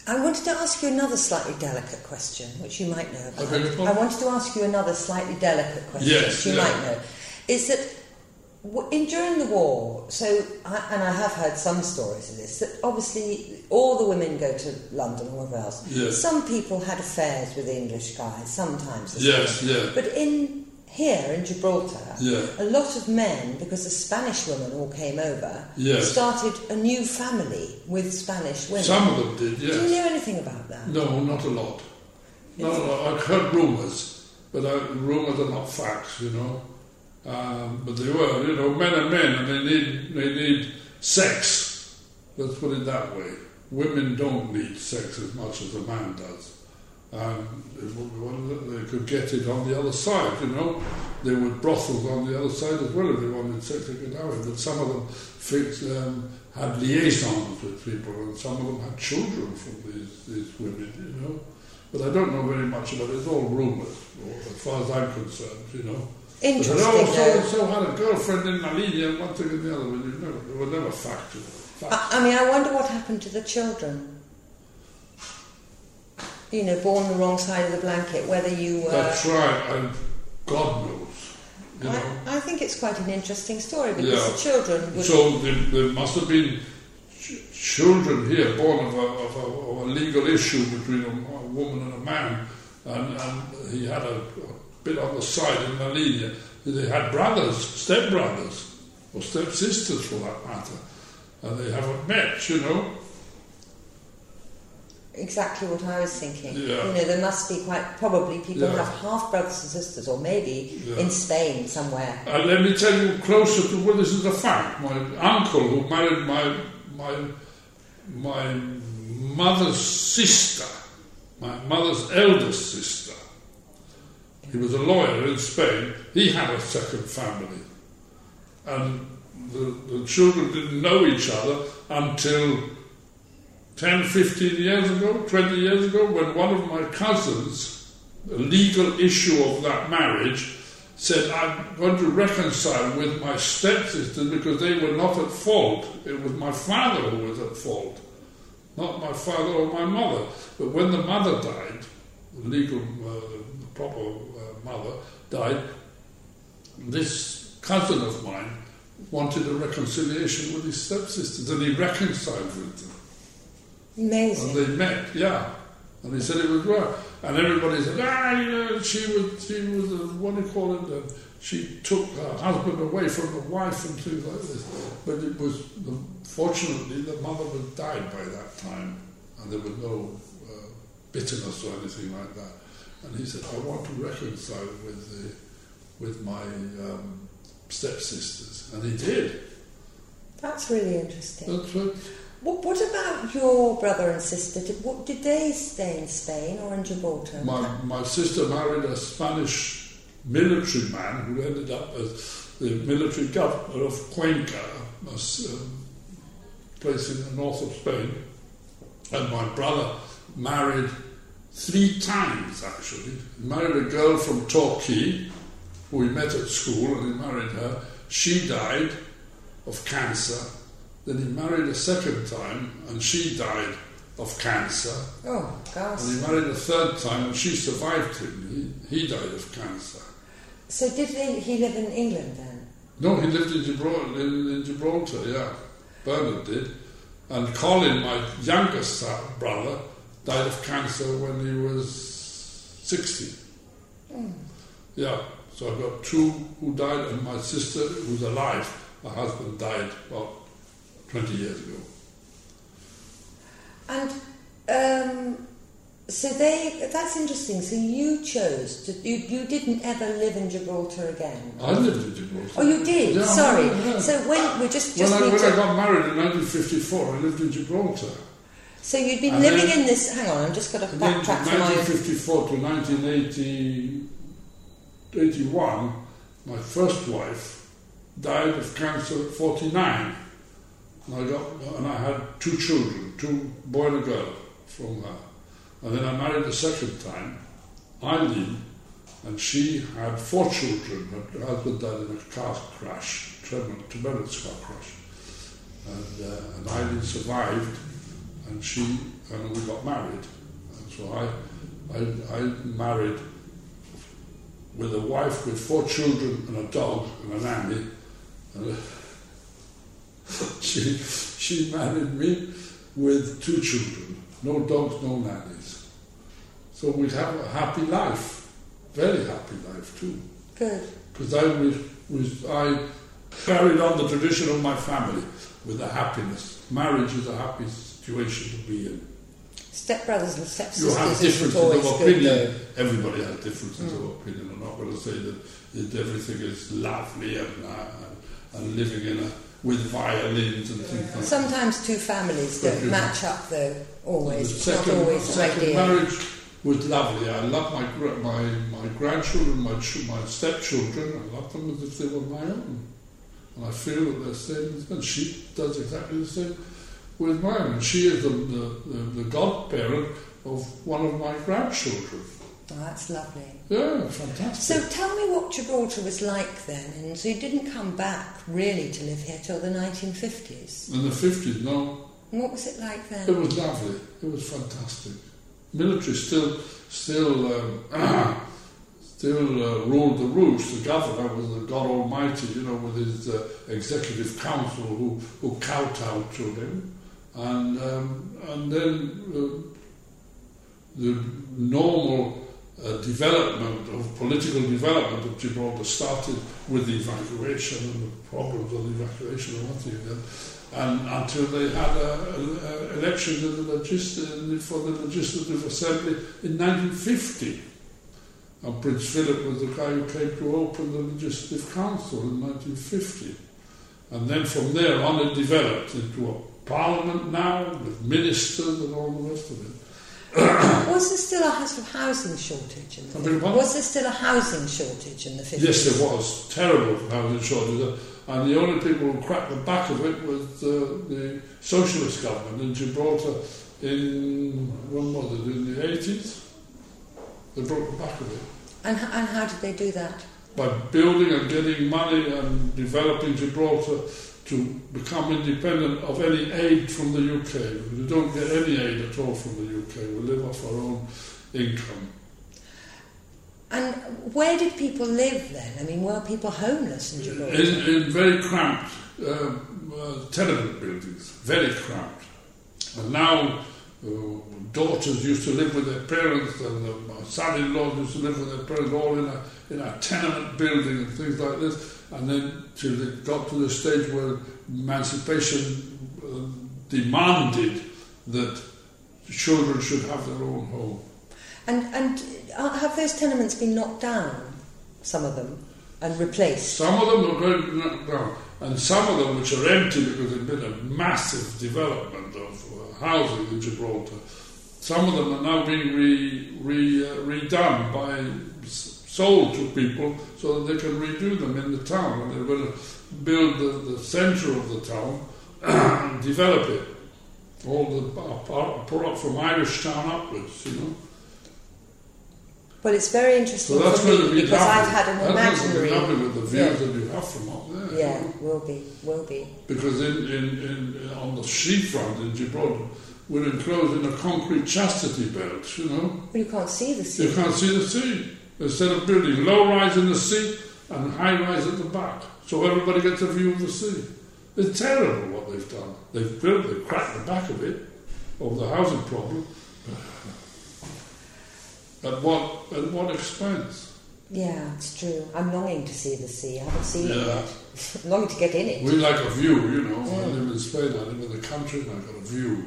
I wanted to ask you another slightly delicate question, which you might know about. Okay, I wanted to ask you another slightly delicate question, which you might know. Is that during the war, and I have heard some stories of this, that obviously all the women go to London or wherever else. Yes. Some people had affairs with English guys, sometimes. Yes. But here in Gibraltar, a lot of men, because the Spanish women all came over, started a new family with Spanish women. Some of them did, yes. Do you know anything about that? No, not a lot. Not a lot. I've heard rumours, but rumours are not facts, you know. But they were, you know, men are men, and they need sex. Let's put it that way. Women don't need sex as much as a man does. They could get it on the other side, you know. There were brothels on the other side as well if they wanted sex, they could have it. But some of them had liaisons with people, and some of them had children from these women, you know. But I don't know very much about it. It's all rumours, as far as I'm concerned, you know. Interesting. So had a girlfriend in Malini and one thing and the other, but they were never factual. I mean, I wonder what happened to the children. You know, born the wrong side of the blanket, whether you were... That's right, and God knows. You know. I think it's quite an interesting story, because the children would... So there must have been children here born of a legal issue between a woman and a man, and he had a bit on the side in Malini. They had brothers, step-brothers, or step-sisters for that matter, and they haven't met, you know. Exactly what I was thinking. Yeah. You know, there must be probably people have half brothers and sisters, or maybe in Spain somewhere. Let me tell you closer to, well, this is a fact. My uncle, who married my mother's sister, my mother's eldest sister, he was a lawyer in Spain, he had a second family. And the children didn't know each other until 10, 15 years ago, 20 years ago, when one of my cousins, the legal issue of that marriage, said, I'm going to reconcile with my stepsisters because they were not at fault. It was my father who was at fault, not my father or my mother. But when the mother died, the legal, proper mother died, this cousin of mine wanted a reconciliation with his stepsisters, and he reconciled with them. Amazing. And they met, and he said it was right. And everybody said, you know, she was what do you call it? She took her husband away from the wife and things like this. But it was, fortunately, the mother was died by that time, and there was no bitterness or anything like that. And he said, I want to reconcile with my stepsisters, and he did. That's really interesting. That's right. What about your brother and sister? Did they stay in Spain or in Gibraltar? My sister married a Spanish military man who ended up as the military governor of Cuenca, a place in the north of Spain. And my brother married 3 times, actually. He married a girl from Torquay, who he met at school, and he married her. She died of cancer. Then he married a second time, and she died of cancer. Oh, gosh. And he married a third time, and she survived him. He died of cancer. So did he live in England then? No, he lived in Gibraltar, Bernard did. And Colin, my youngest brother, died of cancer when he was 60. Yeah, so I've got 2 who died, and my sister, who's alive, her husband died about 20 years ago. And so that's interesting. So you chose to, you didn't ever live in Gibraltar again? I lived in Gibraltar. Oh, you did? Yeah, sorry. Yeah. So when I got married in 1954, I lived in Gibraltar. So you'd been living in this, hang on, I've just got to backtrack from 1954 to 1981, my first wife died of cancer at 49. And I had 2 children, 2 boy and a girl from her. And then I married a second time, Eileen, and she had 4 children. Her husband died in a car crash, tremendous car crash. And Eileen survived, and we got married. And so I married with a wife with 4 children and a dog and a nanny. And she married me with 2 children, no dogs, no nannies. So we have a happy life, very happy life too. Good. Because I carried on the tradition of my family with the happiness. Marriage is a happy situation to be in. Stepbrothers and stepsisters. You have differences of opinion. Everybody has differences of opinion. I'm not going to say that everything is lovely and living with violins and things like that. Sometimes 2 families don't match up, though. Always. The second marriage was lovely. I love my grandchildren, my stepchildren. I love them as if they were my own. And I feel that they're same as me. She does exactly the same with mine. And she is the godparent of one of my grandchildren. Oh, that's lovely. Yeah, fantastic. So tell me what Gibraltar was like then. And so you didn't come back really to live here till the 1950s? In the 50s, no. And what was it like then? It was lovely. It was fantastic. Military still ruled the roost. The governor was the God Almighty, with his executive council who kowtowed to him. And then the normal political development of Gibraltar started with the evacuation and the problems of the evacuation and one thing then, and until they had elections for the Legislative Assembly in 1950. And Prince Philip was the guy who came to open the Legislative Council in 1950. And then from there on it developed into a parliament now, with ministers and all the rest of it. Was there still a housing shortage in the 50s? Was there still a housing shortage in the 50s? Yes, there was. Terrible housing shortage. And the only people who cracked the back of it was the socialist government in Gibraltar in the 80s? They broke the back of it. And how did they do that? By building and getting money and developing Gibraltar to become independent of any aid from the UK. We don't get any aid at all from the UK. We live off our own income. And where did people live then? I mean, were people homeless in Gibraltar? In very cramped tenement buildings, very cramped. And now daughters used to live with their parents, and my son-in-law used to live with their parents, all in a tenement building and things like this. And then till they got to the stage where emancipation demanded that children should have their own home. And have those tenements been knocked down, some of them, and replaced? Some of them are going to be knocked down, and some of them which are empty because there's been a massive development of housing in Gibraltar. Some of them are now being redone sold to people so that they can redo them in the town, and they're going to build the centre of the town and develop it. All the from Irish Town upwards, Well, it's very interesting for me because I've had an imaginary. That's lovely with the views that you have from up there. Yeah, will be. Because on the seafront in Gibraltar, we're enclosed in a concrete chastity belt, Well, you can't see the sea. You can't see the sea. Instead of building low-rise in the sea and high-rise at the back, so everybody gets a view of the sea. It's terrible what they've done. They've cracked the back of it, of the housing problem. At what expense? Yeah, it's true. I'm longing to see the sea. I haven't seen it yet. I'm longing to get in it. We like a view, I live in Spain, I live in the country, and I've got a view,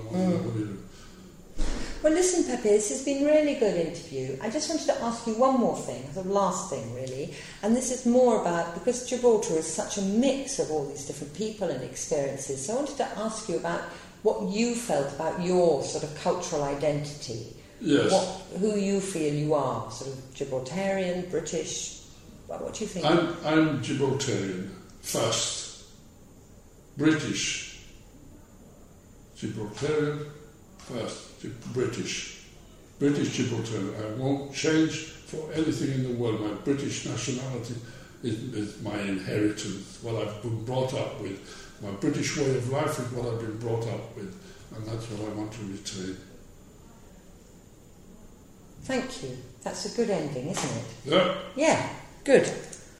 Well, listen, Pepe, this has been a really good interview. I just wanted to ask you one more thing, the last thing, really. And this is more about, because Gibraltar is such a mix of all these different people and experiences, so I wanted to ask you about what you felt about your sort of cultural identity. Yes. Who you feel you are, sort of Gibraltarian, British. What do you think? I'm Gibraltarian first. British. Gibraltarian first. British Gibraltarian. I won't change for anything in the world. My British nationality is my inheritance, what I've been brought up with. My British way of life is what I've been brought up with. And that's what I want to retain. Thank you. That's a good ending, isn't it? Yeah. Yeah, good.